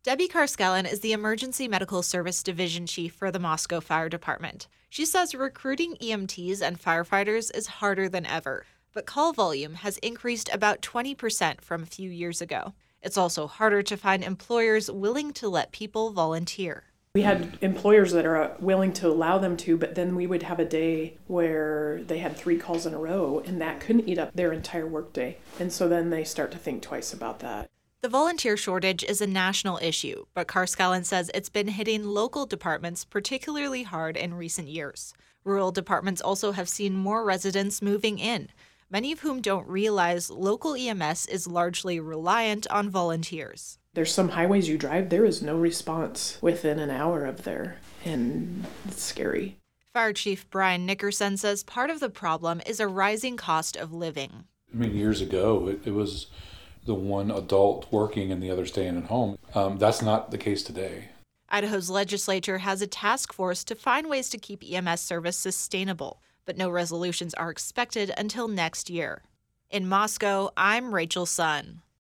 Debbie Karskellen is the Emergency Medical Service Division Chief for the Moscow Fire Department. She says recruiting EMTs and firefighters is harder than ever, but call volume has increased about 20% from a few years ago. It's also harder to find employers willing to let people volunteer. We had employers that are willing to allow them to, but then we would have a day where they had 3 calls in a row, and that couldn't eat up their entire workday. And so then they start to think twice about that. The volunteer shortage is a national issue, but Karskellen says it's been hitting local departments particularly hard in recent years. Rural departments also have seen more residents moving in, many of whom don't realize local EMS is largely reliant on volunteers. There's some highways you drive, there is no response within an hour of there, and it's scary. Fire Chief Brian Nickerson says part of the problem is a rising cost of living. Years ago, it was the one adult working and the other staying at home. That's not the case today. Idaho's legislature has a task force to find ways to keep EMS service sustainable, but no resolutions are expected until next year. In Moscow, I'm Rachel Sun.